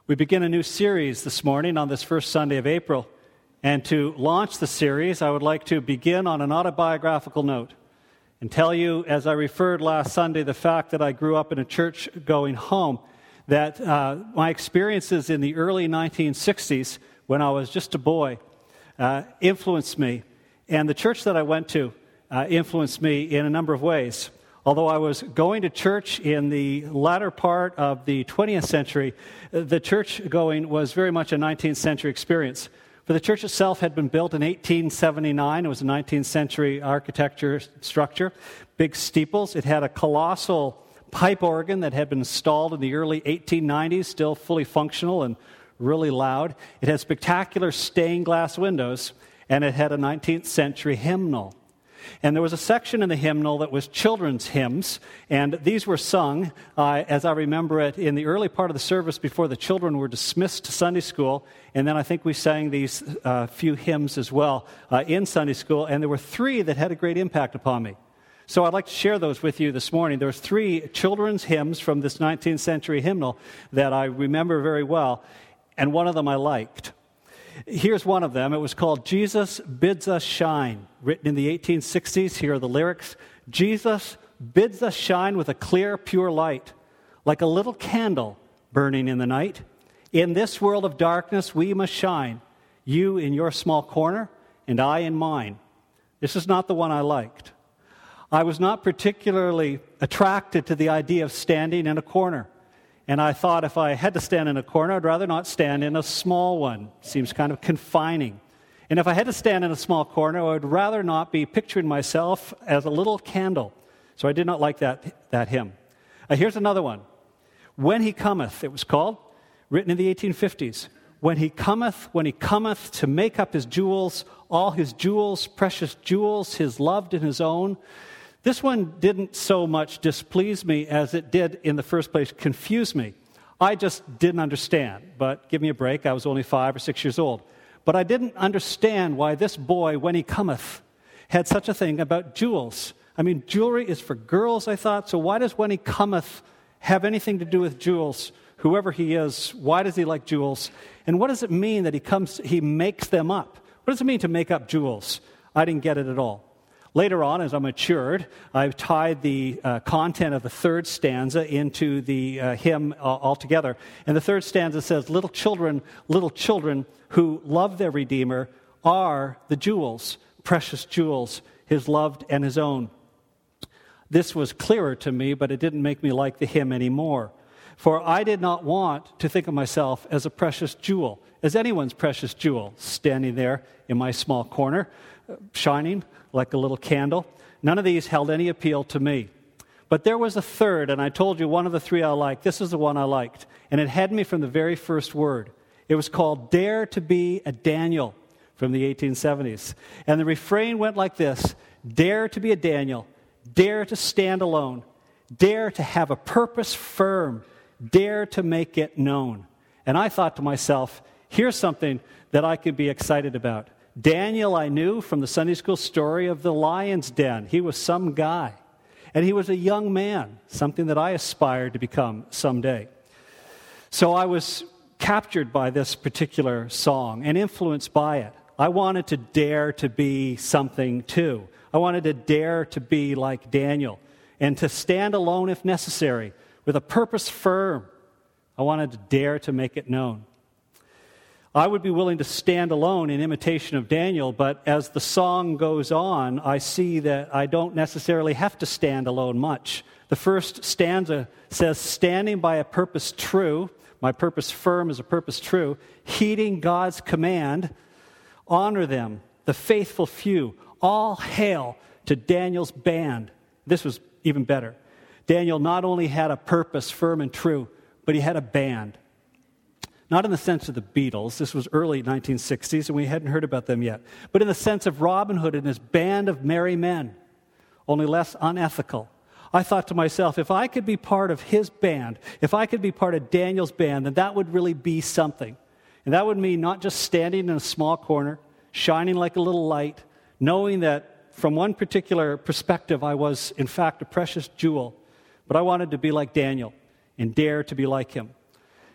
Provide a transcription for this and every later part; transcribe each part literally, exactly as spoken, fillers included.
We begin a new series this morning on this first Sunday of April. And to launch the series, I would like to begin on an autobiographical note and tell you, as I referred last Sunday, the fact that I grew up in a church-going home, that uh, my experiences in the early nineteen sixties, when I was just a boy, uh, influenced me. And the church that I went to uh, influenced me in a number of ways. Although I was going to church in the latter part of the twentieth century, the church going was very much a nineteenth century experience. For the church itself had been built in eighteen seventy-nine. It was a nineteenth century architecture structure, big steeples. It had a colossal pipe organ that had been installed in the early eighteen nineties, still fully functional and really loud. It had spectacular stained glass windows, and it had a nineteenth century hymnal. And there was a section in the hymnal that was children's hymns, and these were sung, uh, as I remember it, in the early part of the service before the children were dismissed to Sunday school, and then I think we sang these uh, few hymns as well uh, in Sunday school, and there were three that had a great impact upon me. So I'd like to share those with you this morning. There was three children's hymns from this nineteenth century hymnal that I remember very well, and one of them I liked. Here's one of them. It was called Jesus Bids Us Shine, written in the eighteen sixties. Here are the lyrics. Jesus bids us shine with a clear, pure light, like a little candle burning in the night. In this world of darkness, we must shine, you in your small corner and I in mine. This is not the one I liked. I was not particularly attracted to the idea of standing in a corner. And I thought if I had to stand in a corner, I'd rather not stand in a small one. Seems kind of confining. And if I had to stand in a small corner, I would rather not be picturing myself as a little candle. So I did not like that, that hymn. Uh, here's another one. When He Cometh, it was called, written in the eighteen fifties. When He cometh, when He cometh to make up His jewels, all His jewels, precious jewels, His loved and His own. This one didn't so much displease me as it did, in the first place, confuse me. I just didn't understand, but give me a break. I was only five or six years old. But I didn't understand why this boy, when he cometh, had such a thing about jewels. I mean, jewelry is for girls, I thought, so why does when he cometh have anything to do with jewels? Whoever he is, why does he like jewels? And what does it mean that he comes, he makes them up? What does it mean to make up jewels? I didn't get it at all. Later on, as I matured, I've tied the uh, content of the third stanza into the uh, hymn uh, altogether. And the third stanza says, little children, little children who love their Redeemer are the jewels, precious jewels, His loved and His own. This was clearer to me, but it didn't make me like the hymn anymore. For I did not want to think of myself as a precious jewel, as anyone's precious jewel, standing there in my small corner, shining like a little candle. None of these held any appeal to me. But there was a third, and I told you one of the three I liked. This is the one I liked. And it had me from the very first word. It was called Dare to Be a Daniel from the eighteen seventies. And the refrain went like this: Dare to be a Daniel. Dare to stand alone. Dare to have a purpose firm. Dare to make it known. And I thought to myself, here's something that I could be excited about. Daniel I knew from the Sunday school story of the lion's den. He was some guy. And he was a young man, something that I aspired to become someday. So I was captured by this particular song and influenced by it. I wanted to dare to be something too. I wanted to dare to be like Daniel and to stand alone if necessary, with a purpose firm. I wanted to dare to make it known. I would be willing to stand alone in imitation of Daniel, but as the song goes on, I see that I don't necessarily have to stand alone much. The first stanza says, standing by a purpose true, my purpose firm is a purpose true, heeding God's command, honor them, the faithful few, all hail to Daniel's band. This was even better. Daniel not only had a purpose firm and true, but he had a band. Not in the sense of the Beatles. This was early nineteen sixties, and we hadn't heard about them yet. But in the sense of Robin Hood and his band of merry men, only less unethical. I thought to myself, if I could be part of his band, if I could be part of Daniel's band, then that would really be something. And that would mean not just standing in a small corner, shining like a little light, knowing that from one particular perspective I was, in fact, a precious jewel, but I wanted to be like Daniel and dare to be like him.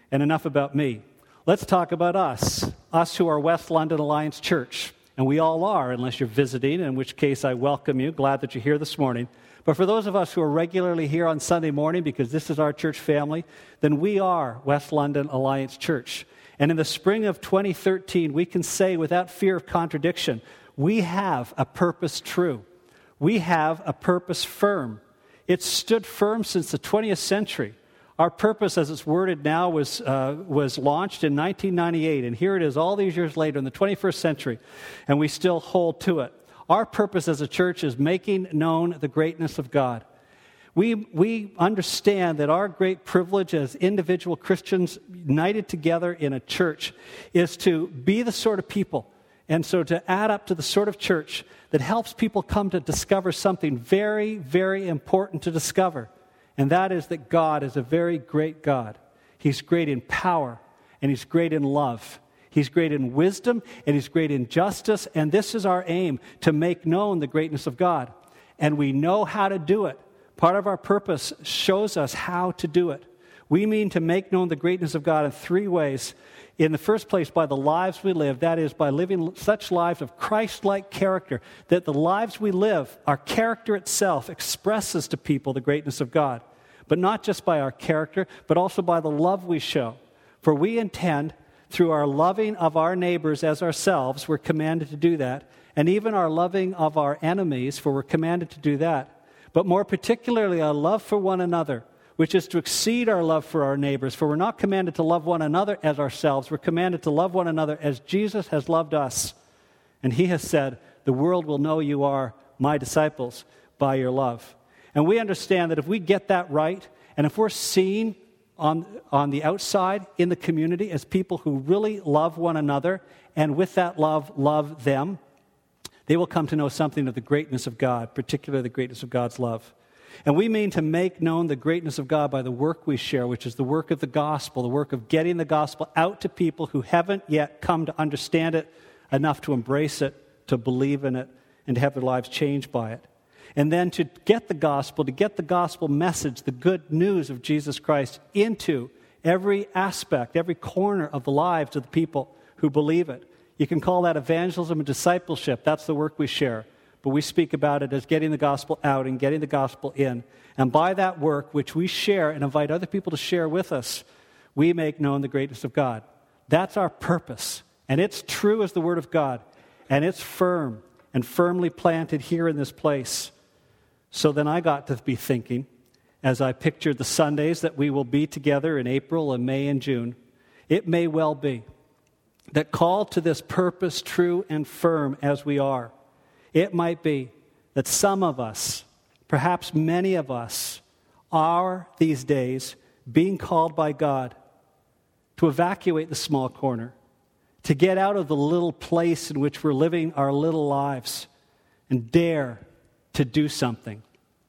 And enough about me. Let's talk about us, us who are West London Alliance Church. And we all are, unless you're visiting, in which case I welcome you. Glad that you're here this morning. But for those of us who are regularly here on Sunday morning, because this is our church family, then we are West London Alliance Church. And in the spring of twenty thirteen, we can say without fear of contradiction, we have a purpose true. We have a purpose firm. It's stood firm since the twentieth century. Our purpose, as it's worded now, was uh, was launched in nineteen ninety-eight, and here it is all these years later in the twenty-first century, and we still hold to it. Our purpose as a church is making known the greatness of God. We, we understand that our great privilege as individual Christians united together in a church is to be the sort of people, and so to add up to the sort of church that helps people come to discover something very, very important to discover. And that is that God is a very great God. He's great in power, and He's great in love. He's great in wisdom, and He's great in justice, and this is our aim, to make known the greatness of God. And we know how to do it. Part of our purpose shows us how to do it. We mean to make known the greatness of God in three ways. In the first place, by the lives we live, that is, by living such lives of Christ-like character, that the lives we live, our character itself, expresses to people the greatness of God. But not just by our character, but also by the love we show. For we intend, through our loving of our neighbors as ourselves, we're commanded to do that, and even our loving of our enemies, for we're commanded to do that, but more particularly our love for one another, which is to exceed our love for our neighbors. For we're not commanded to love one another as ourselves. We're commanded to love one another as Jesus has loved us. And He has said, the world will know you are my disciples by your love. And we understand that if we get that right, and if we're seen on, on the outside in the community as people who really love one another, and with that love, love them, they will come to know something of the greatness of God, particularly the greatness of God's love. And we mean to make known the greatness of God by the work we share, which is the work of the gospel, the work of getting the gospel out to people who haven't yet come to understand it enough to embrace it, to believe in it, and to have their lives changed by it. And then to get the gospel, to get the gospel message, the good news of Jesus Christ into every aspect, every corner of the lives of the people who believe it. You can call that evangelism and discipleship. That's the work we share. But we speak about it as getting the gospel out and getting the gospel in. And by that work, which we share and invite other people to share with us, we make known the greatness of God. That's our purpose. And it's true as the Word of God. And it's firm and firmly planted here in this place. So then I got to be thinking, as I pictured the Sundays that we will be together in April and May and June, it may well be that called to this purpose true and firm as we are, it might be that some of us, perhaps many of us, are these days being called by God to evacuate the small corner, to get out of the little place in which we're living our little lives and dare to do something.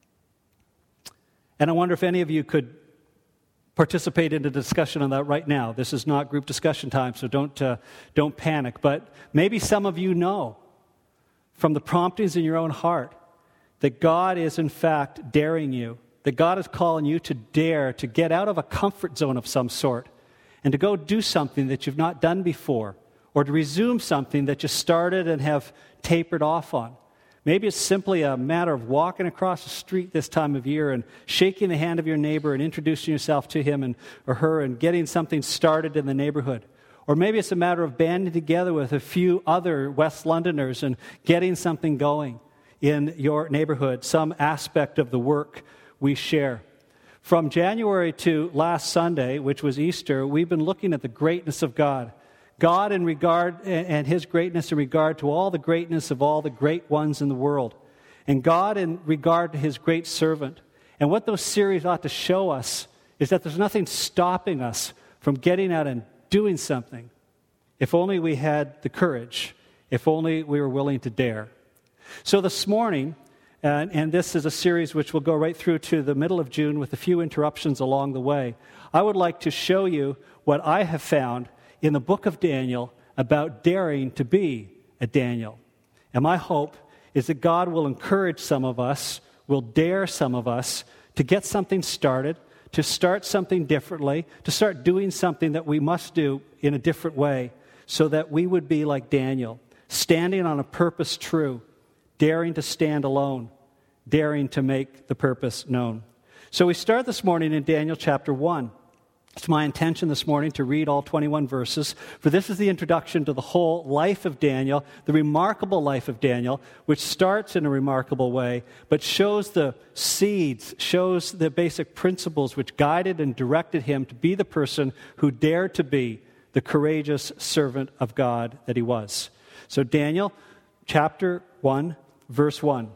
And I wonder if any of you could participate in a discussion on that right now. This is not group discussion time, so don't uh, don't panic. But maybe some of you know from the promptings in your own heart that God is in fact daring you, that God is calling you to dare to get out of a comfort zone of some sort and to go do something that you've not done before, or to resume something that you started and have tapered off on. Maybe it's simply a matter of walking across the street this time of year and shaking the hand of your neighbor and introducing yourself to him and or her and getting something started in the neighborhood. Or maybe it's a matter of banding together with a few other West Londoners and getting something going in your neighborhood, some aspect of the work we share. From January to last Sunday, which was Easter, we've been looking at the greatness of God. God in regard, and His greatness in regard to all the greatness of all the great ones in the world. And God in regard to His great servant. And what those series ought to show us is that there's nothing stopping us from getting out and doing something. If only we had the courage. If only we were willing to dare. So this morning, and, and this is a series which will go right through to the middle of June with a few interruptions along the way, I would like to show you what I have found in the book of Daniel about daring to be a Daniel. And my hope is that God will encourage some of us, will dare some of us to get something started, to start something differently, to start doing something that we must do in a different way, so that we would be like Daniel, standing on a purpose true, daring to stand alone, daring to make the purpose known. So we start this morning in Daniel chapter one. It's my intention this morning to read all twenty-one verses, for this is the introduction to the whole life of Daniel, the remarkable life of Daniel, which starts in a remarkable way, but shows the seeds, shows the basic principles which guided and directed him to be the person who dared to be the courageous servant of God that he was. So Daniel chapter one, verse one.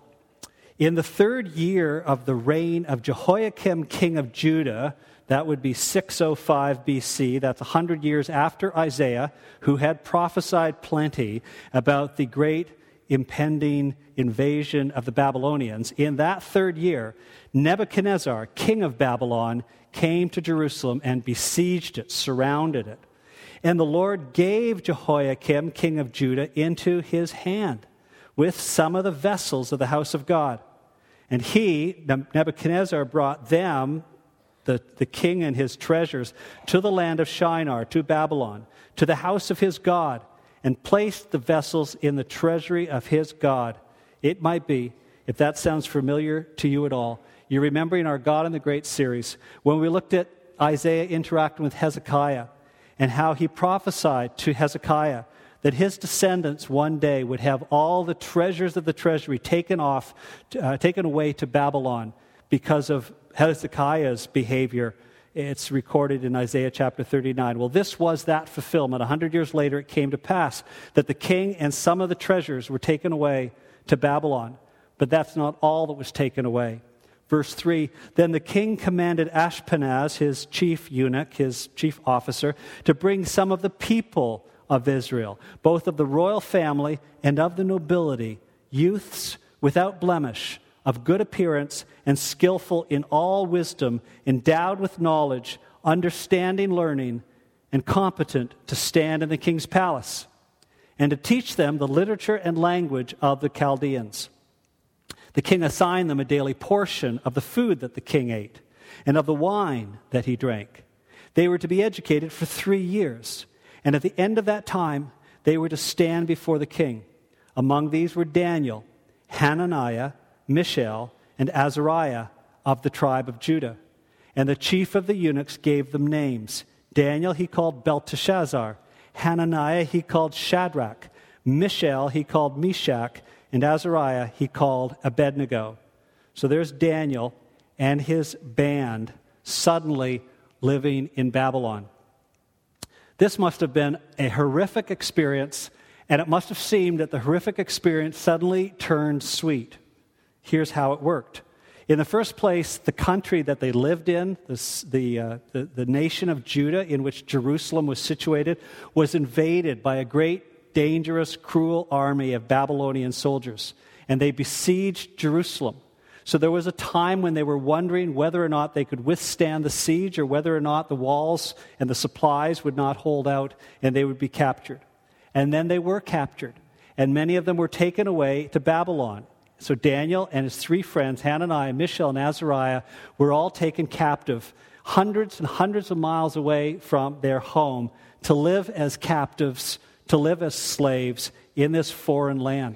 In the third year of the reign of Jehoiakim, king of Judah, that would be six oh five B C, that's one hundred years after Isaiah, who had prophesied plenty about the great impending invasion of the Babylonians. In that third year, Nebuchadnezzar, king of Babylon, came to Jerusalem and besieged it, surrounded it. And the Lord gave Jehoiakim, king of Judah, into his hand with some of the vessels of the house of God. And he, Nebuchadnezzar, brought them, The, the king and his treasures, to the land of Shinar, to Babylon, to the house of his God, and placed the vessels in the treasury of his God. It might be, if that sounds familiar to you at all, you're remembering our God in the Great series, when we looked at Isaiah interacting with Hezekiah, and how he prophesied to Hezekiah that his descendants one day would have all the treasures of the treasury taken off, uh, taken away to Babylon because of Hezekiah's behavior. It's recorded in Isaiah chapter thirty-nine. Well, this was that fulfillment. A hundred years later, it came to pass that the king and some of the treasures were taken away to Babylon. But that's not all that was taken away. Verse three, then the king commanded Ashpenaz, his chief eunuch, his chief officer, to bring some of the people of Israel, both of the royal family and of the nobility, youths without blemish, of good appearance and skillful in all wisdom, endowed with knowledge, understanding learning, and competent to stand in the king's palace, and to teach them the literature and language of the Chaldeans. The king assigned them a daily portion of the food that the king ate, and of the wine that he drank. They were to be educated for three years, and at the end of that time, they were to stand before the king. Among these were Daniel, Hananiah, Mishael, and Azariah of the tribe of Judah. And the chief of the eunuchs gave them names. Daniel he called Belteshazzar. Hananiah he called Shadrach. Mishael he called Meshach. And Azariah he called Abednego. So there's Daniel and his band suddenly living in Babylon. This must have been a horrific experience, and it must have seemed that the horrific experience suddenly turned sweet. Here's how it worked. In the first place, the country that they lived in, this, the, uh, the, the nation of Judah in which Jerusalem was situated, was invaded by a great, dangerous, cruel army of Babylonian soldiers. And they besieged Jerusalem. So there was a time when they were wondering whether or not they could withstand the siege, or whether or not the walls and the supplies would not hold out and they would be captured. And then they were captured. And many of them were taken away to Babylon. So Daniel and his three friends, Hananiah, Mishael, and Azariah, were all taken captive hundreds and hundreds of miles away from their home to live as captives, to live as slaves in this foreign land.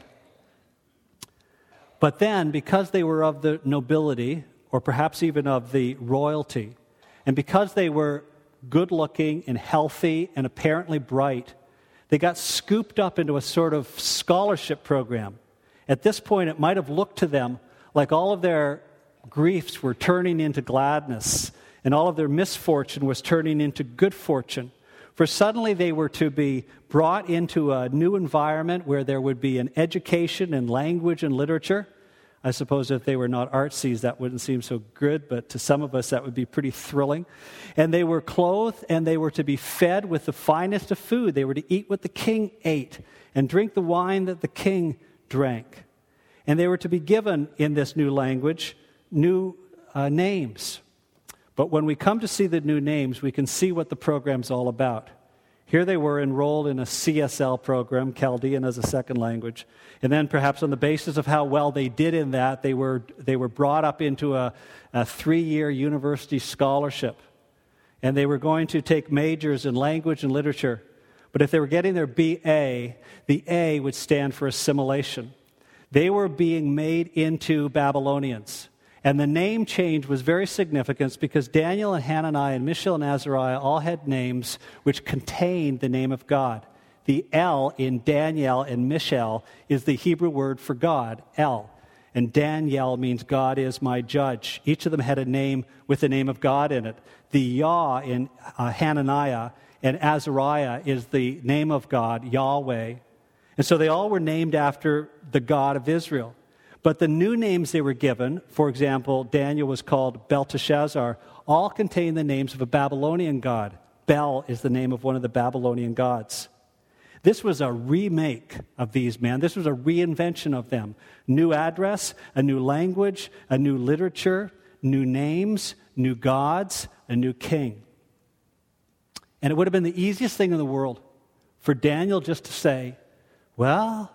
But then, because they were of the nobility, or perhaps even of the royalty, and because they were good-looking and healthy and apparently bright, they got scooped up into a sort of scholarship program. At this point, it might have looked to them like all of their griefs were turning into gladness, and all of their misfortune was turning into good fortune. For suddenly they were to be brought into a new environment where there would be an education in language and literature. I suppose if they were not artsies, that wouldn't seem so good, but to some of us that would be pretty thrilling. And they were clothed, and they were to be fed with the finest of food. They were to eat what the king ate and drink the wine that the king drank. And they were to be given, in this new language, new uh, names. But when we come to see the new names, we can see what the program's all about. Here they were enrolled in a C S L program, Chaldean as a second language. And then perhaps on the basis of how well they did in that, they were, they were brought up into a, a three-year university scholarship. And they were going to take majors in language and literature. But if they were getting their B A, the A would stand for assimilation. They were being made into Babylonians. And the name change was very significant because Daniel and Hananiah and Mishael and Azariah all had names which contained the name of God. The L in Daniel and Mishael is the Hebrew word for God, El. And Daniel means God is my judge. Each of them had a name with the name of God in it. The Yah in uh, Hananiah and Azariah is the name of God, Yahweh. And so they all were named after the God of Israel. But the new names they were given, for example, Daniel was called Belteshazzar, all contain the names of a Babylonian god. Bel is the name of one of the Babylonian gods. This was a remake of these men. This was a reinvention of them. New address, a new language, a new literature, new names, new gods, a new king. And it would have been the easiest thing in the world for Daniel just to say, well,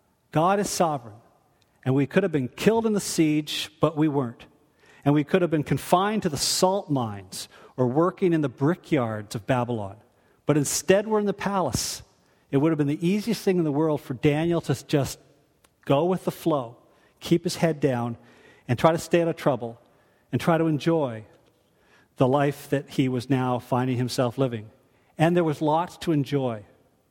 God is sovereign. And we could have been killed in the siege, but we weren't. And we could have been confined to the salt mines or working in the brickyards of Babylon. But instead, we're in the palace. It would have been the easiest thing in the world for Daniel to just go with the flow, keep his head down, and try to stay out of trouble, and try to enjoy the life that he was now finding himself living. And there was lots to enjoy.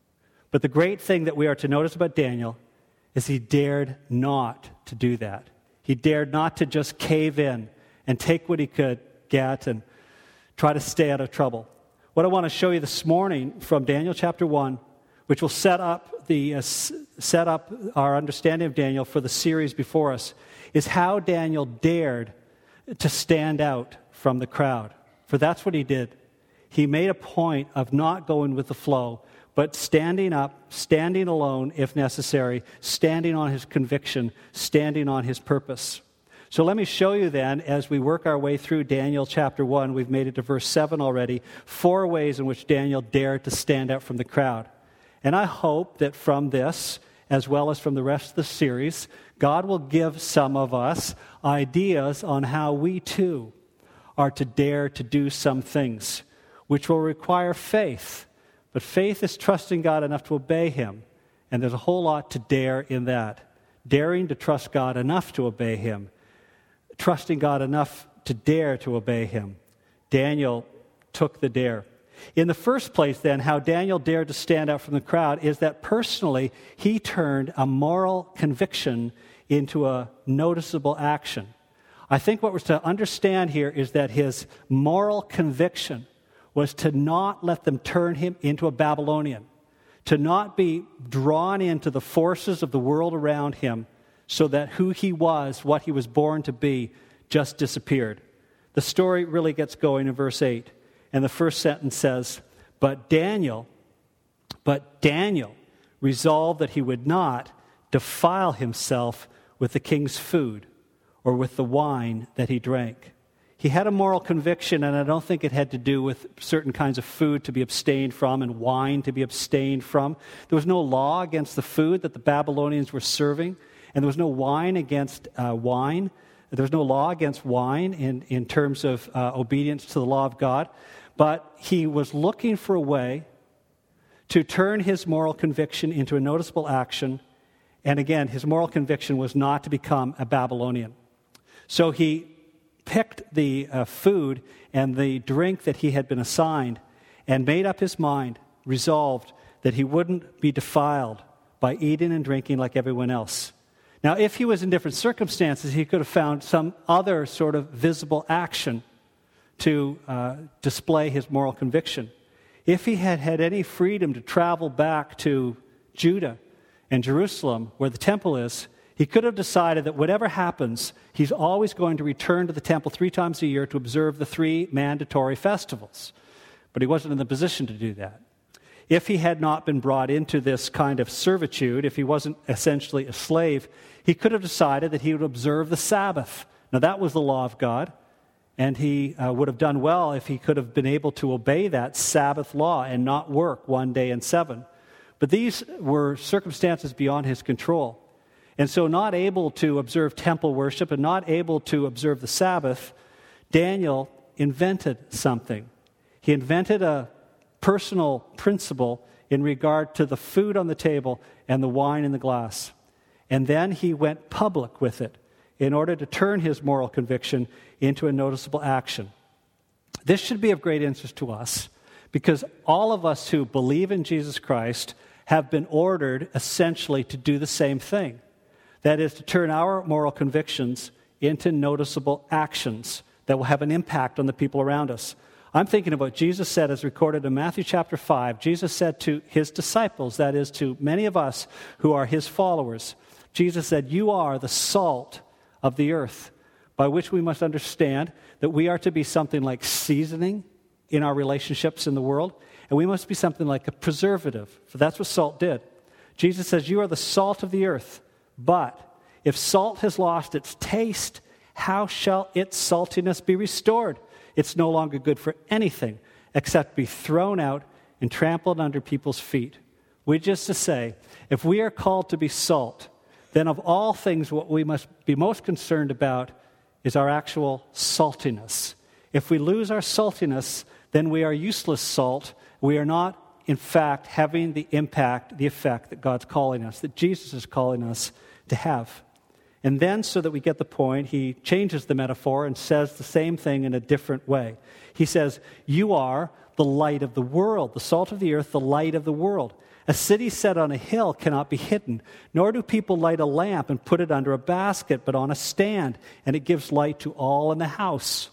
But the great thing that we are to notice about Daniel is he dared not to do that. He dared not to just cave in and take what he could get and try to stay out of trouble. What I want to show you this morning from Daniel chapter one, which will set up the uh, set up our understanding of Daniel for the series before us, is how Daniel dared to stand out from the crowd. For that's what he did. He made a point of not going with the flow, but standing up, standing alone if necessary, standing on his conviction, standing on his purpose. So let me show you then, as we work our way through Daniel chapter one, we've made it to verse seven already, four ways in which Daniel dared to stand out from the crowd. And I hope that from this, as well as from the rest of the series, God will give some of us ideas on how we too are to dare to do some things, which will require faith. But faith is trusting God enough to obey Him. And there's a whole lot to dare in that. Daring to trust God enough to obey Him. Trusting God enough to dare to obey Him. Daniel took the dare. In the first place, then, how Daniel dared to stand out from the crowd is that personally, he turned a moral conviction into a noticeable action. I think what we're to understand here is that his moral conviction was to not let them turn him into a Babylonian, to not be drawn into the forces of the world around him so that who he was, what he was born to be, just disappeared. The story really gets going in verse eight. And the first sentence says, But Daniel, but Daniel resolved that he would not defile himself with the king's food or with the wine that he drank. He had a moral conviction, and I don't think it had to do with certain kinds of food to be abstained from and wine to be abstained from. There was no law against the food that the Babylonians were serving, and there was no wine against uh, wine. There was no law against wine in, in terms of uh, obedience to the law of God. But he was looking for a way to turn his moral conviction into a noticeable action. And again, his moral conviction was not to become a Babylonian. So he picked the uh, food and the drink that he had been assigned and made up his mind, resolved that he wouldn't be defiled by eating and drinking like everyone else. Now, if he was in different circumstances, he could have found some other sort of visible action to uh, display his moral conviction. If he had had any freedom to travel back to Judah and Jerusalem, where the temple is, he could have decided that whatever happens, he's always going to return to the temple three times a year to observe the three mandatory festivals. But he wasn't in the position to do that. If he had not been brought into this kind of servitude, if he wasn't essentially a slave, he could have decided that he would observe the Sabbath. Now, that was the law of God. And he uh, would have done well if he could have been able to obey that Sabbath law and not work one day in seven. But these were circumstances beyond his control. And so not able to observe temple worship and not able to observe the Sabbath, Daniel invented something. He invented a personal principle in regard to the food on the table and the wine in the glass. And then he went public with it in order to turn his moral conviction into a noticeable action. This should be of great interest to us because all of us who believe in Jesus Christ have been ordered essentially to do the same thing. That is, to turn our moral convictions into noticeable actions that will have an impact on the people around us. I'm thinking of what Jesus said as recorded in Matthew chapter five. Jesus said to his disciples, that is, to many of us who are his followers, Jesus said, "You are the salt of the earth," by which we must understand that we are to be something like seasoning in our relationships in the world, and we must be something like a preservative, for that's what salt did. Jesus says, "You are the salt of the earth, but if salt has lost its taste, how shall its saltiness be restored? It's no longer good for anything except be thrown out and trampled under people's feet." Which is to say, if we are called to be salt, then of all things what we must be most concerned about is our actual saltiness. If we lose our saltiness, then we are useless salt. We are not, in fact, having the impact, the effect that God's calling us, that Jesus is calling us to have. And then, so that we get the point, he changes the metaphor and says the same thing in a different way. He says, "You are the light of the world, the salt of the earth, the light of the world. A city set on a hill cannot be hidden, nor do people light a lamp and put it under a basket, but on a stand, and it gives light to all in the house.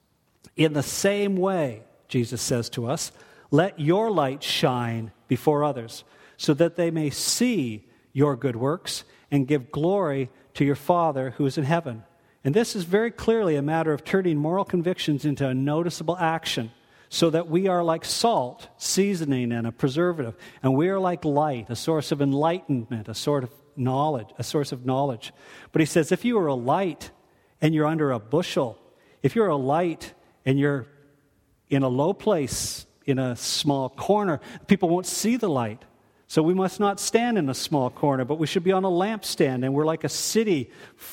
In the same way," Jesus says to us, "let your light shine before others, so that they may see your good works and give glory to your Father who is in heaven." And this is very clearly a matter of turning moral convictions into a noticeable action, so that we are like salt, seasoning and a preservative, and we are like light, a source of enlightenment, a sort of knowledge, a source of knowledge. But he says, if you are a light and you're under a bushel, if you're a light and you're in a low place, in a small corner, people won't see the light. So we must not stand in a small corner, but we should be on a lampstand, and we're like a city.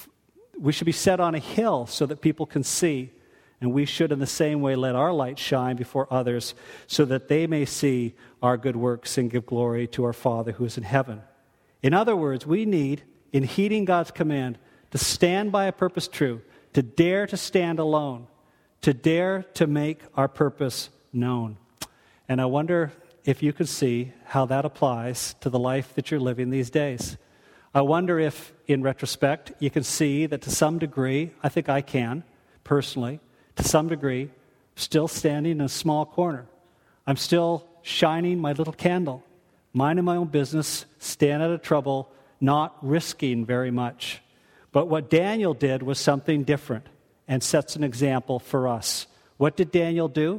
We should be set on a hill so that people can see. And we should in the same way let our light shine before others so that they may see our good works and give glory to our Father who is in heaven. In other words, we need, in heeding God's command, to stand by a purpose true, to dare to stand alone, to dare to make our purpose known. And I wonder if you could see how that applies to the life that you're living these days. I wonder if, in retrospect, you can see that to some degree, I think I can, personally, to some degree, still standing in a small corner. I'm still shining my little candle, minding my own business, staying out of trouble, not risking very much. But what Daniel did was something different and sets an example for us. What did Daniel do?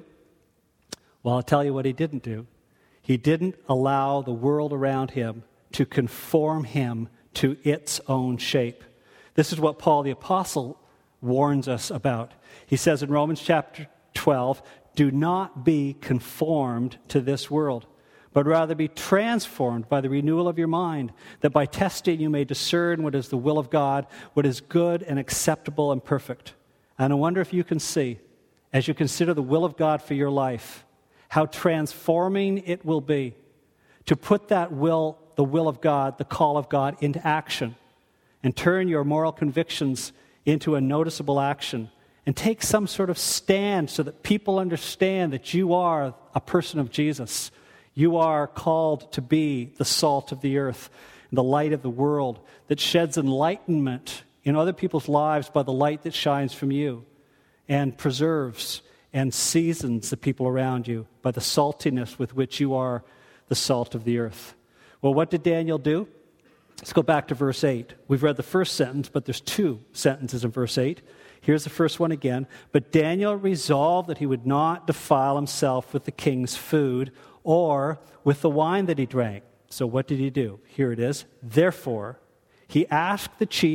Well, I'll tell you what he didn't do. He didn't allow the world around him to conform him to its own shape. This is what Paul the Apostle warns us about. He says in Romans chapter twelve, "Do not be conformed to this world, but rather be transformed by the renewal of your mind, that by testing you may discern what is the will of God, what is good and acceptable and perfect." And I wonder if you can see, as you consider the will of God for your life, how transforming it will be to put that will, the will of God, the call of God, into action and turn your moral convictions into a noticeable action and take some sort of stand so that people understand that you are a person of Jesus. You are called to be the salt of the earth, and the light of the world that sheds enlightenment in other people's lives by the light that shines from you and preserves and seasons the people around you by the saltiness with which you are the salt of the earth. Well, what did Daniel do? Let's go back to verse eight. We've read the first sentence, but there's two sentences in verse eight. Here's the first one again. "But Daniel resolved that he would not defile himself with the king's food or with the wine that he drank." So what did he do? Here it is. "Therefore, he asked the chief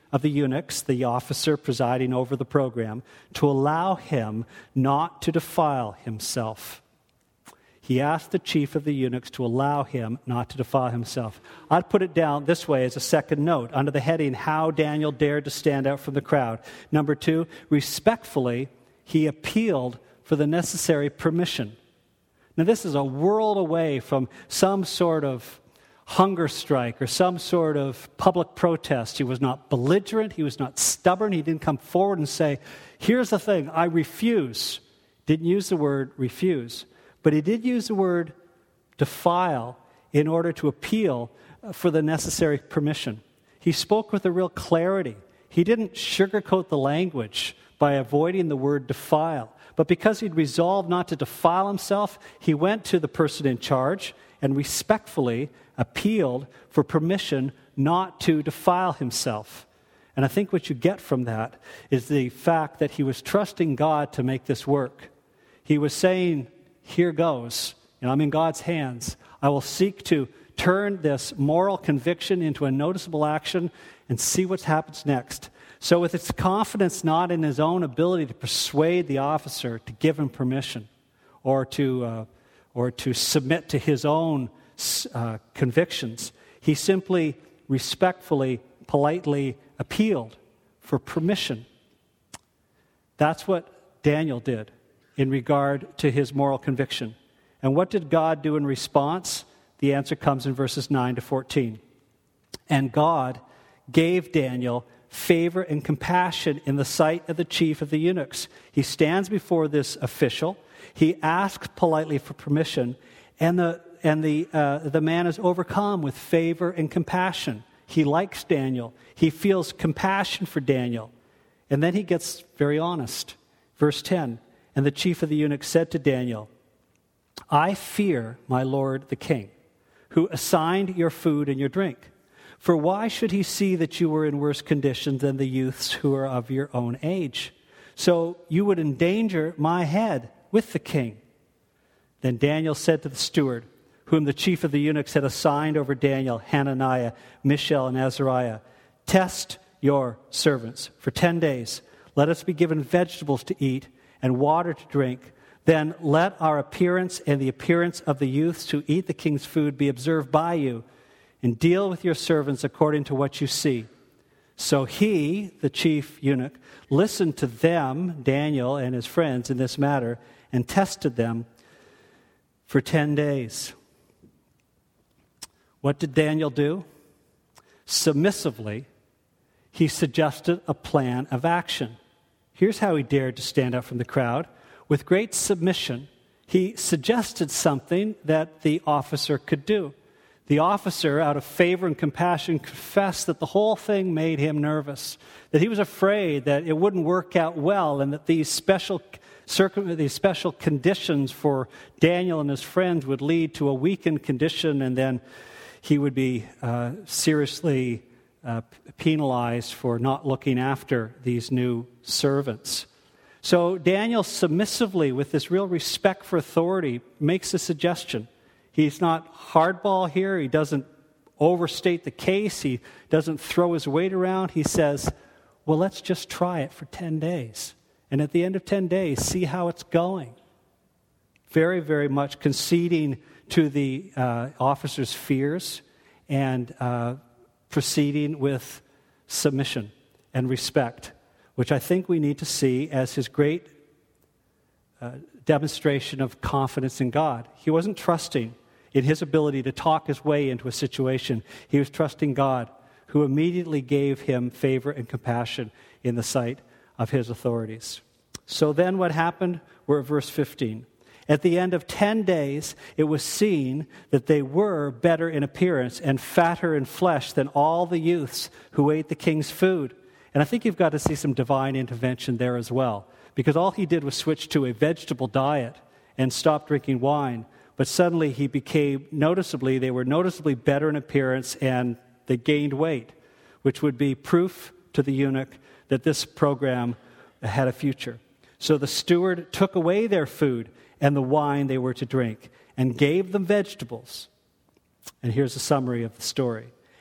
of the eunuchs, the officer presiding over the program, to allow him not to defile himself. He asked the chief of the eunuchs to allow him not to defile himself. I'd put it down this way as a second note under the heading, How Daniel Dared to Stand Out from the Crowd. Number two, respectfully, he appealed for the necessary permission. Now, this is a world away from some sort of hunger strike or some sort of public protest. He was not belligerent. He was not stubborn. He didn't come forward and say, here's the thing, I refuse. Didn't use the word refuse. But he did use the word defile in order to appeal for the necessary permission. He spoke with a real clarity. He didn't sugarcoat the language by avoiding the word defile. But because he'd resolved not to defile himself, he went to the person in charge and respectfully appealed for permission not to defile himself. And I think what you get from that is the fact that he was trusting God to make this work. He was saying, here goes. You know, I'm in God's hands. I will seek to turn this moral conviction into a noticeable action and see what happens next. So with its confidence not in his own ability to persuade the officer to give him permission or to, uh, or to submit to his own uh, convictions, he simply respectfully, politely appealed for permission. That's what Daniel did in regard to his moral conviction. And what did God do in response? The answer comes in verses nine to fourteen. And God gave Daniel favor and compassion in the sight of the chief of the eunuchs. He stands before this official. He asks politely for permission, and the and the uh, the man is overcome with favor and compassion. He likes Daniel. He feels compassion for Daniel. And then he gets very honest. Verse ten. And the chief of the eunuchs said to Daniel, I fear my lord the king, who assigned your food and your drink. For why should he see that you were in worse condition than the youths who are of your own age? So you would endanger my head with the king. Then Daniel said to the steward, whom the chief of the eunuchs had assigned over Daniel, Hananiah, Mishael, and Azariah, test your servants for ten days. Let us be given vegetables to eat and water to drink. Then let our appearance and the appearance of the youths who eat the king's food be observed by you, and deal with your servants according to what you see. So he, the chief eunuch, listened to them, Daniel and his friends, in this matter, and tested them for ten days. What did Daniel do? Submissively, he suggested a plan of action. Here's how he dared to stand out from the crowd. With great submission, he suggested something that the officer could do. The officer, out of favor and compassion, confessed that the whole thing made him nervous, that he was afraid that it wouldn't work out well, and that these special circum- these special conditions for Daniel and his friends would lead to a weakened condition, and then he would be uh, seriously uh, penalized for not looking after these new servants. So Daniel submissively, with this real respect for authority, makes a suggestion. He's not hardball here. He doesn't overstate the case. He doesn't throw his weight around. He says, well, let's just try it for ten days. And at the end of ten days, see how it's going. Very, very much conceding to the uh, officer's fears and uh, proceeding with submission and respect, which I think we need to see as his great uh, demonstration of confidence in God. He wasn't trusting in his ability to talk his way into a situation. He was trusting God, who immediately gave him favor and compassion in the sight of his authorities. So then what happened? We're at verse fifteen. At the end of ten days, it was seen that they were better in appearance and fatter in flesh than all the youths who ate the king's food. And I think you've got to see some divine intervention there as well, because all he did was switch to a vegetable diet and stop drinking wine. But suddenly he became noticeably, they were noticeably better in appearance, and they gained weight, which would be proof to the eunuch that this program had a future. So the steward took away their food and the wine they were to drink and gave them vegetables. And here's a summary of the story.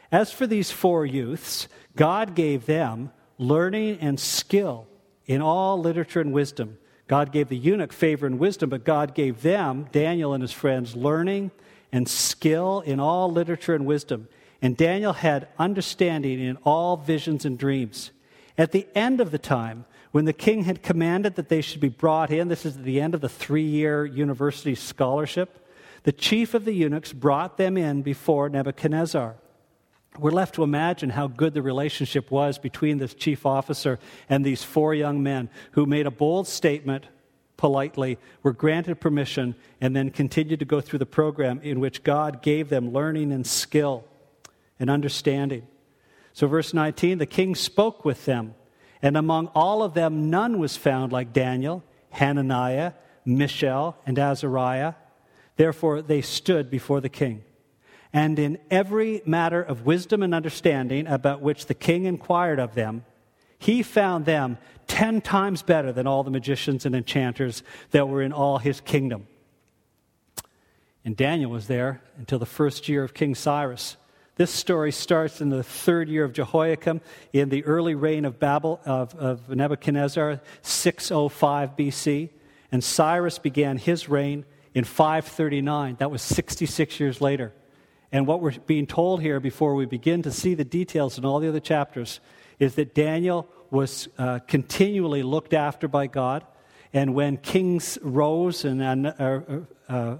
As for these four youths, God gave them learning and skill in all literature and wisdom. God gave the eunuch favor and wisdom, but God gave them, Daniel and his friends, learning and skill in all literature and wisdom. And Daniel had understanding in all visions and dreams. At the end of the time, when the king had commanded that they should be brought in, this is at the end of the three-year university scholarship, the chief of the eunuchs brought them in before Nebuchadnezzar. We're left to imagine how good the relationship was between this chief officer and these four young men who made a bold statement politely, were granted permission, and then continued to go through the program in which God gave them learning and skill and understanding. So verse nineteen, the king spoke with them, and among all of them none was found like Daniel, Hananiah, Mishael, and Azariah. Therefore they stood before the king. And in every matter of wisdom and understanding about which the king inquired of them, he found them ten times better than all the magicians and enchanters that were in all his kingdom. And Daniel was there until the first year of King Cyrus. This story starts in the third year of Jehoiakim, in the early reign of Babel of, of Nebuchadnezzar, six oh five B C. And Cyrus began his reign in five thirty-nine. That was sixty-six years later. And what we're being told here before we begin to see the details in all the other chapters is that Daniel was uh, continually looked after by God. And when kings rose and uh, uh,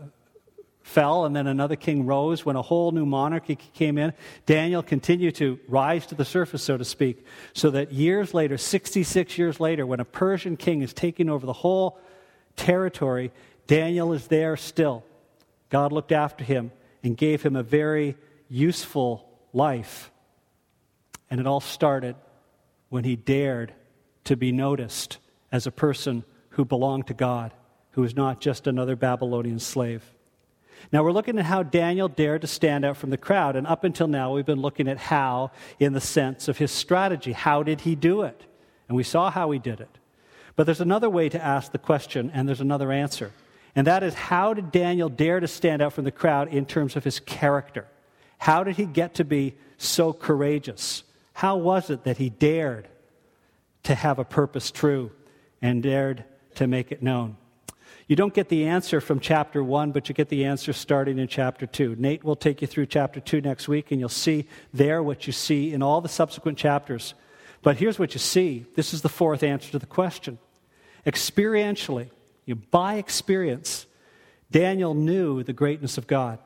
fell, and then another king rose, when a whole new monarchy came in, Daniel continued to rise to the surface, so to speak, so that years later, sixty-six years later, when a Persian king is taking over the whole territory, Daniel is there still. God looked after him and gave him a very useful life. And it all started when he dared to be noticed as a person who belonged to God, who was not just another Babylonian slave. Now we're looking at how Daniel dared to stand out from the crowd, and up until now we've been looking at how in the sense of his strategy. How did he do it? And we saw how he did it. But there's another way to ask the question, and there's another answer. And that is, how did Daniel dare to stand out from the crowd in terms of his character? How did he get to be so courageous? How was it that he dared to have a purpose true and dared to make it known? You don't get the answer from chapter one, but you get the answer starting in chapter two. Nate will take you through chapter two next week, and you'll see there what you see in all the subsequent chapters. But here's what you see. This is the fourth answer to the question. Experientially, you, by experience, Daniel knew the greatness of God.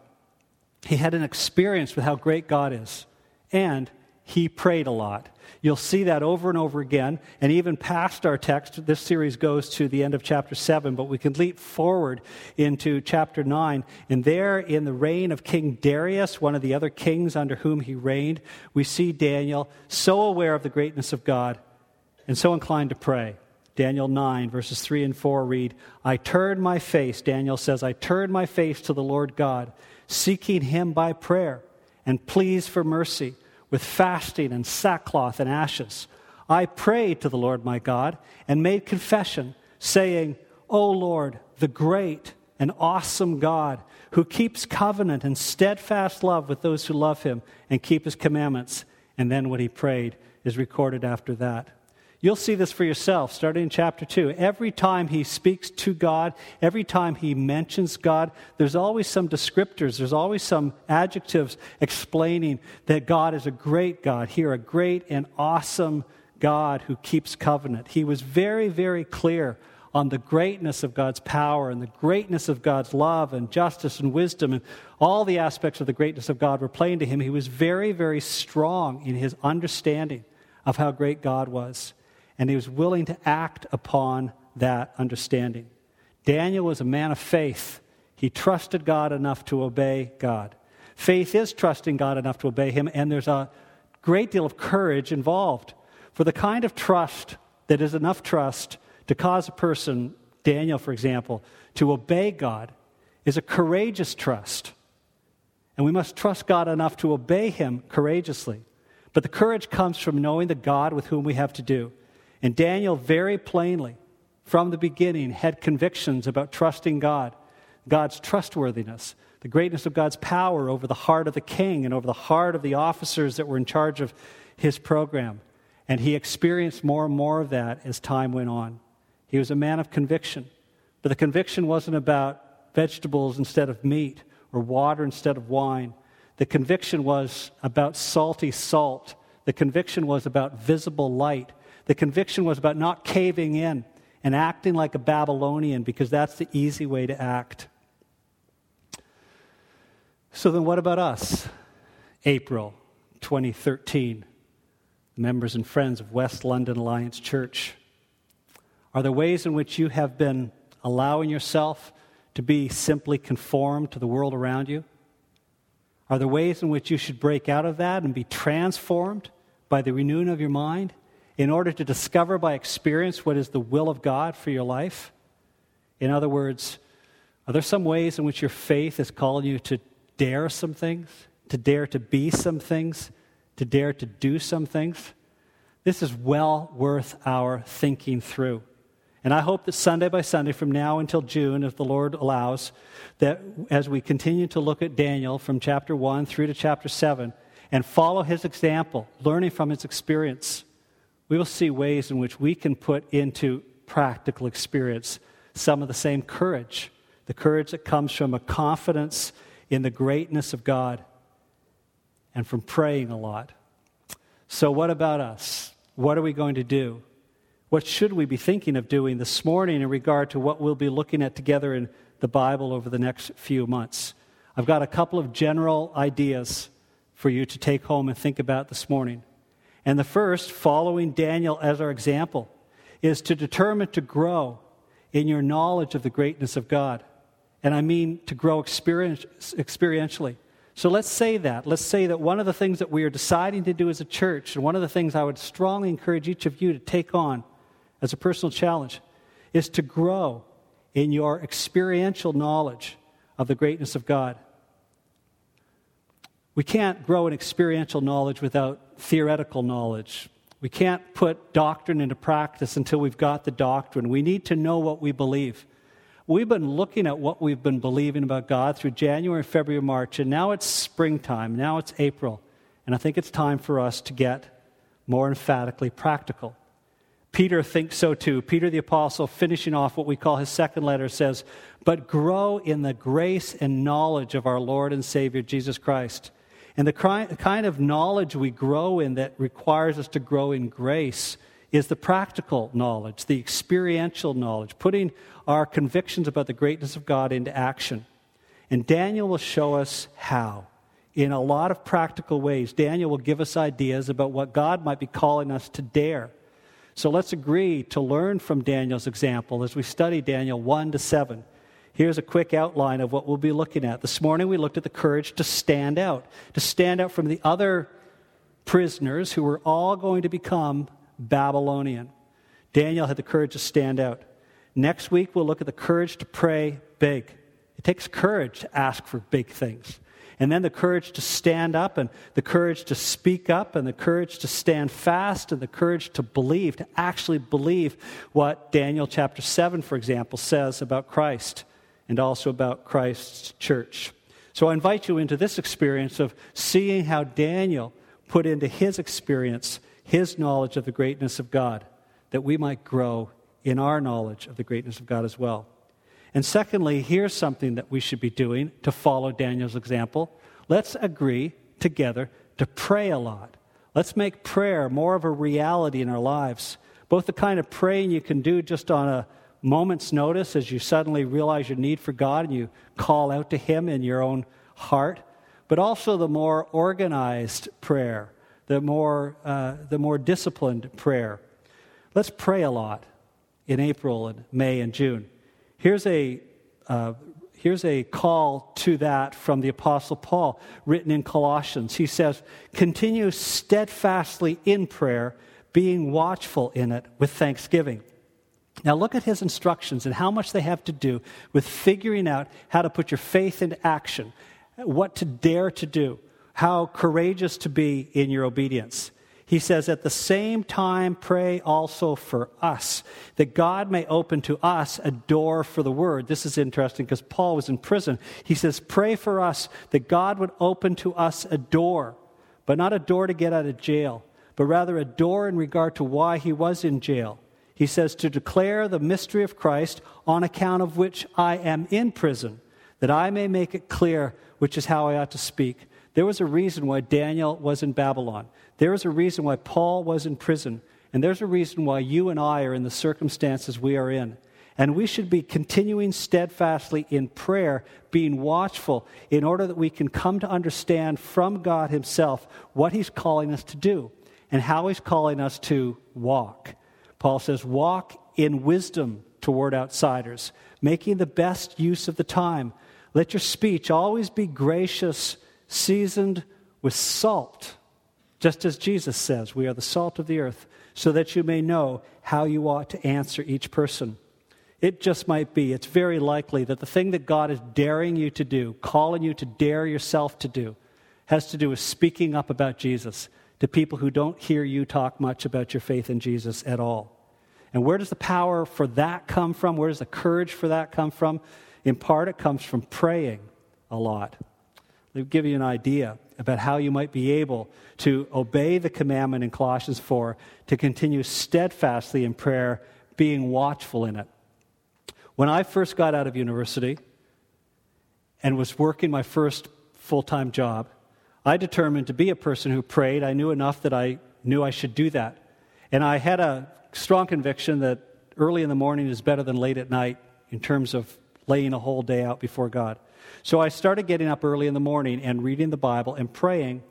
He had an experience with how great God is, and he prayed a lot. You'll see that over and over again, and even past our text. This series goes to the end of chapter seven, but we can leap forward into chapter nine, and there in the reign of King Darius, one of the other kings under whom he reigned, we see Daniel so aware of the greatness of God and so inclined to pray. Daniel nine, verses three and four read, I turned my face, Daniel says, I turned my face to the Lord God, seeking him by prayer and pleas for mercy, with fasting and sackcloth and ashes. I prayed to the Lord my God and made confession, saying, O Lord, the great and awesome God, who keeps covenant and steadfast love with those who love him and keep his commandments. And then what he prayed is recorded after that. You'll see this for yourself, starting in chapter two. Every time he speaks to God, every time he mentions God, there's always some descriptors, there's always some adjectives explaining that God is a great God. Here, a great and awesome God who keeps covenant. He was very, very clear on the greatness of God's power and the greatness of God's love and justice and wisdom, and all the aspects of the greatness of God were plain to him. He was very, very strong in his understanding of how great God was. And he was willing to act upon that understanding. Daniel was a man of faith. He trusted God enough to obey God. Faith is trusting God enough to obey him, and there's a great deal of courage involved. For the kind of trust that is enough trust to cause a person, Daniel, for example, to obey God, is a courageous trust. And we must trust God enough to obey him courageously. But the courage comes from knowing the God with whom we have to do. And Daniel very plainly, from the beginning, had convictions about trusting God, God's trustworthiness, the greatness of God's power over the heart of the king and over the heart of the officers that were in charge of his program. And he experienced more and more of that as time went on. He was a man of conviction. But the conviction wasn't about vegetables instead of meat or water instead of wine. The conviction was about salty salt. The conviction was about visible light. The conviction was about not caving in and acting like a Babylonian, because that's the easy way to act. So then what about us? April twenty thirteen, members and friends of West London Alliance Church. Are there ways in which you have been allowing yourself to be simply conformed to the world around you? Are there ways in which you should break out of that and be transformed by the renewing of your mind in order to discover by experience what is the will of God for your life? In other words, are there some ways in which your faith is calling you to dare some things, to dare to be some things, to dare to do some things? This is well worth our thinking through. And I hope that Sunday by Sunday from now until June, if the Lord allows, that as we continue to look at Daniel from chapter one through to chapter seven and follow his example, learning from his experience, we will see ways in which we can put into practical experience some of the same courage, the courage that comes from a confidence in the greatness of God and from praying a lot. So what about us? What are we going to do? What should we be thinking of doing this morning in regard to what we'll be looking at together in the Bible over the next few months? I've got a couple of general ideas for you to take home and think about this morning. And the first, following Daniel as our example, is to determine to grow in your knowledge of the greatness of God. And I mean to grow experience, experientially. So let's say that. Let's say that one of the things that we are deciding to do as a church, and one of the things I would strongly encourage each of you to take on as a personal challenge, is to grow in your experiential knowledge of the greatness of God. We can't grow in experiential knowledge without theoretical knowledge. We can't put doctrine into practice until we've got the doctrine. We need to know what we believe. We've been looking at what we've been believing about God through January, February, March, and now it's springtime, now it's April, and I think it's time for us to get more emphatically practical. Peter thinks so too. Peter the Apostle, finishing off what we call his second letter, says, "But grow in the grace and knowledge of our Lord and Savior, Jesus Christ." And the kind of knowledge we grow in that requires us to grow in grace is the practical knowledge, the experiential knowledge, putting our convictions about the greatness of God into action. And Daniel will show us how. In a lot of practical ways, Daniel will give us ideas about what God might be calling us to dare. So let's agree to learn from Daniel's example as we study Daniel one to seven. Here's a quick outline of what we'll be looking at. This morning we looked at the courage to stand out, to stand out from the other prisoners who were all going to become Babylonian. Daniel had the courage to stand out. Next week we'll look at the courage to pray big. It takes courage to ask for big things. And then the courage to stand up, and the courage to speak up, and the courage to stand fast, and the courage to believe, to actually believe what Daniel chapter seven, for example, says about Christ and also about Christ's church. So I invite you into this experience of seeing how Daniel put into his experience his knowledge of the greatness of God, that we might grow in our knowledge of the greatness of God as well. And secondly, here's something that we should be doing to follow Daniel's example. Let's agree together to pray a lot. Let's make prayer more of a reality in our lives. Both the kind of praying you can do just on a moment's notice as you suddenly realize your need for God and you call out to Him in your own heart, but also the more organized prayer, the more, uh, the more disciplined prayer. Let's pray a lot in April and May and June. Here's a uh, here's a call to that from the Apostle Paul, written in Colossians. He says, "Continue steadfastly in prayer, being watchful in it with thanksgiving." Now look at his instructions and how much they have to do with figuring out how to put your faith into action, what to dare to do, how courageous to be in your obedience. He says, at the same time, pray also for us, that God may open to us a door for the word. This is interesting because Paul was in prison. He says, pray for us that God would open to us a door, but not a door to get out of jail, but rather a door in regard to why he was in jail. He says, to declare the mystery of Christ, on account of which I am in prison, that I may make it clear which is how I ought to speak. There was a reason why Daniel was in Babylon. There is a reason why Paul was in prison. And there's a reason why you and I are in the circumstances we are in. And we should be continuing steadfastly in prayer, being watchful, in order that we can come to understand from God himself what he's calling us to do and how he's calling us to walk. Paul says, walk in wisdom toward outsiders, making the best use of the time. Let your speech always be gracious, seasoned with salt, just as Jesus says, we are the salt of the earth, so that you may know how you ought to answer each person. It just might be, it's very likely that the thing that God is daring you to do, calling you to dare yourself to do, has to do with speaking up about Jesus to people who don't hear you talk much about your faith in Jesus at all. And where does the power for that come from? Where does the courage for that come from? In part, it comes from praying a lot. Let me give you an idea about how you might be able to obey the commandment in Colossians four to continue steadfastly in prayer, being watchful in it. When I first got out of university and was working my first full-time job, I determined to be a person who prayed. I knew enough that I knew I should do that. And I had a strong conviction that early in the morning is better than late at night in terms of laying a whole day out before God. So I started getting up early in the morning and reading the Bible and praying.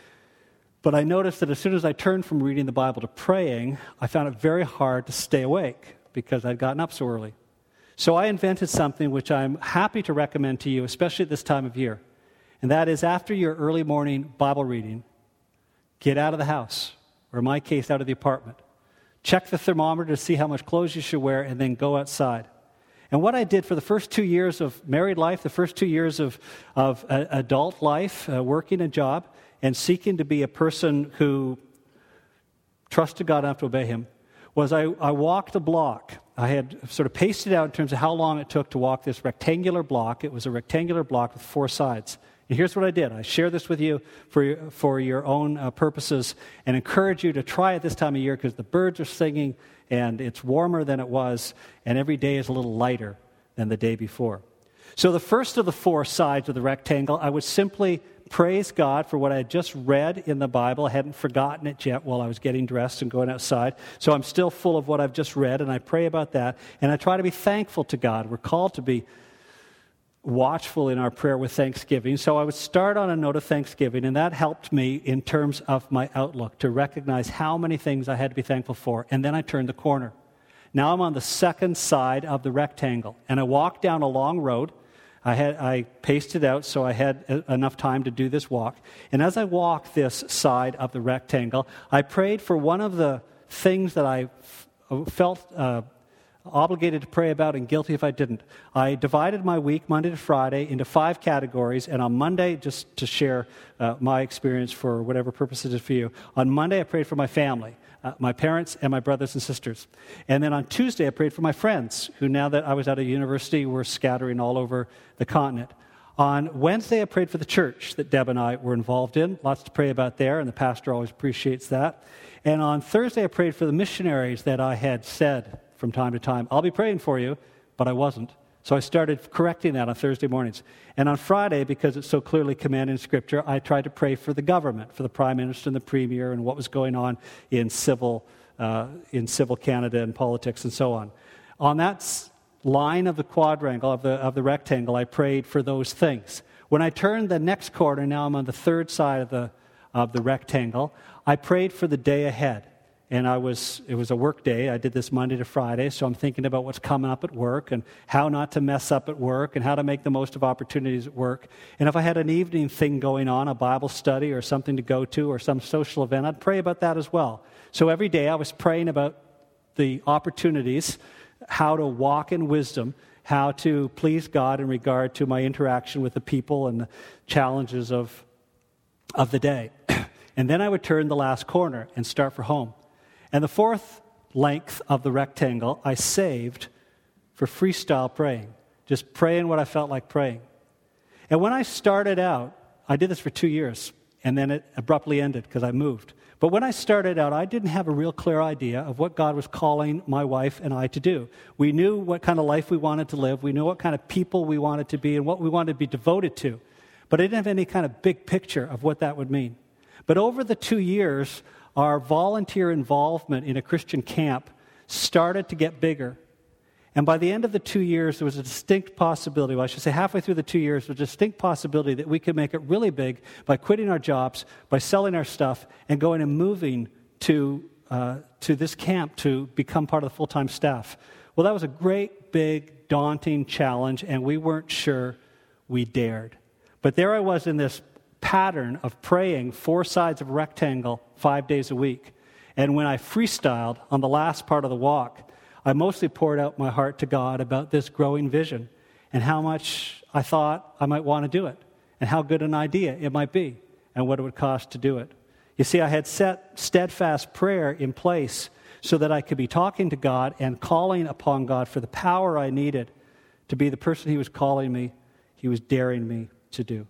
But I noticed that as soon as I turned from reading the Bible to praying, I found it very hard to stay awake because I'd gotten up so early. So I invented something which I'm happy to recommend to you, especially at this time of year. And that is, after your early morning Bible reading, get out of the house, or in my case, out of the apartment. Check the thermometer to see how much clothes you should wear, and then go outside. And what I did for the first two years of married life, the first two years of, of uh, adult life, uh, working a job, and seeking to be a person who trusted God enough to obey him, was I, I walked a block. I had sort of paced it out in terms of how long it took to walk this rectangular block. It was a rectangular block with four sides. And here's what I did. I share this with you for your, for your own uh, purposes and encourage you to try it this time of year because the birds are singing and it's warmer than it was, and every day is a little lighter than the day before. So the first of the four sides of the rectangle, I would simply praise God for what I had just read in the Bible. I hadn't forgotten it yet while I was getting dressed and going outside. So I'm still full of what I've just read, and I pray about that. And I try to be thankful to God. We're called to be watchful in our prayer with thanksgiving. So I would start on a note of thanksgiving, and that helped me in terms of my outlook to recognize how many things I had to be thankful for. And then I turned the corner. Now I'm on the second side of the rectangle, and I walked down a long road. I had I paced it out so I had a, enough time to do this walk. And as I walked this side of the rectangle, I prayed for one of the things that I f- felt uh, obligated to pray about and guilty if I didn't. I divided my week, Monday to Friday, into five categories. And on Monday, just to share uh, my experience for whatever purpose it is for you, on Monday I prayed for my family. Uh, my parents and my brothers and sisters. And then on Tuesday, I prayed for my friends, who now that I was out of university were scattering all over the continent. On Wednesday, I prayed for the church that Deb and I were involved in. Lots to pray about there, and the pastor always appreciates that. And on Thursday, I prayed for the missionaries that I had said from time to time, I'll be praying for you, but I wasn't. So I started correcting that on Thursday mornings. And on Friday, because it's so clearly commanded in Scripture, I tried to pray for the government, for the Prime Minister and the Premier and what was going on in civil uh, in civil Canada and politics and so on. On that line of the quadrangle, of the, of the rectangle, I prayed for those things. When I turned the next corner, now I'm on the third side of the, of the rectangle, I prayed for the day ahead. And I was, it was a work day. I did this Monday to Friday, so I'm thinking about what's coming up at work and how not to mess up at work and how to make the most of opportunities at work. And if I had an evening thing going on, a Bible study or something to go to or some social event, I'd pray about that as well. So every day I was praying about the opportunities, how to walk in wisdom, how to please God in regard to my interaction with the people and the challenges of, of the day. And then I would turn the last corner and start for home. And the fourth length of the rectangle I saved for freestyle praying, just praying what I felt like praying. And when I started out, I did this for two years, and then it abruptly ended because I moved. But when I started out, I didn't have a real clear idea of what God was calling my wife and I to do. We knew what kind of life we wanted to live. We knew what kind of people we wanted to be and what we wanted to be devoted to. But I didn't have any kind of big picture of what that would mean. But over the two years, our volunteer involvement in a Christian camp started to get bigger. And by the end of the two years, there was a distinct possibility, well, I should say halfway through the two years, there was a distinct possibility that we could make it really big by quitting our jobs, by selling our stuff, and going and moving to, uh, to this camp to become part of the full-time staff. Well, that was a great, big, daunting challenge, and we weren't sure we dared. But there I was in this pattern of praying four sides of a rectangle five days a week. And when I freestyled on the last part of the walk, I mostly poured out my heart to God about this growing vision and how much I thought I might want to do it and how good an idea it might be and what it would cost to do it. You see, I had set steadfast prayer in place so that I could be talking to God and calling upon God for the power I needed to be the person He was calling me, He was daring me to do.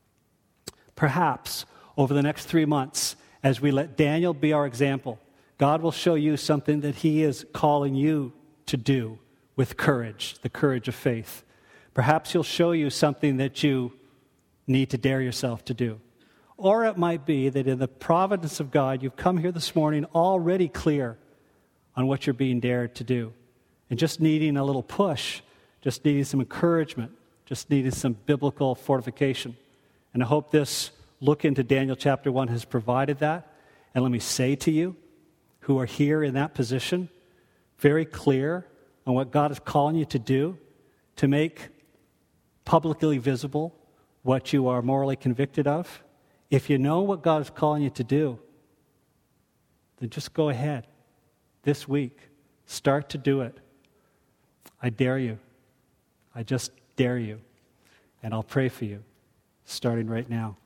Perhaps over the next three months, as we let Daniel be our example, God will show you something that He is calling you to do with courage, the courage of faith. Perhaps He'll show you something that you need to dare yourself to do. Or it might be that in the providence of God, you've come here this morning already clear on what you're being dared to do. And just needing a little push, just needing some encouragement, just needing some biblical fortification. And I hope this look into Daniel chapter one has provided that. And let me say to you, who are here in that position, very clear on what God is calling you to do, to make publicly visible what you are morally convicted of. If you know what God is calling you to do, then just go ahead this week. Start to do it. I dare you. I just dare you. And I'll pray for you, starting right now.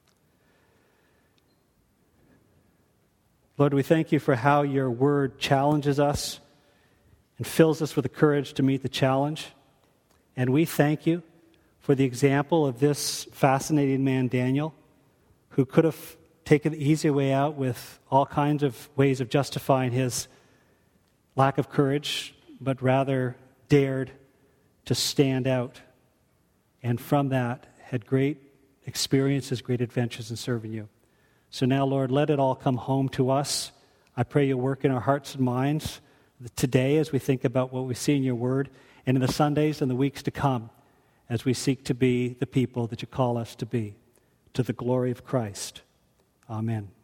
Lord, we thank you for how your word challenges us and fills us with the courage to meet the challenge. And we thank you for the example of this fascinating man, Daniel, who could have taken the easy way out with all kinds of ways of justifying his lack of courage, but rather dared to stand out. And from that, had great experiences, great adventures in serving you. So now, Lord, let it all come home to us. I pray you'll work in our hearts and minds today as we think about what we see in your word, and in the Sundays and the weeks to come as we seek to be the people that you call us to be, to the glory of Christ. Amen.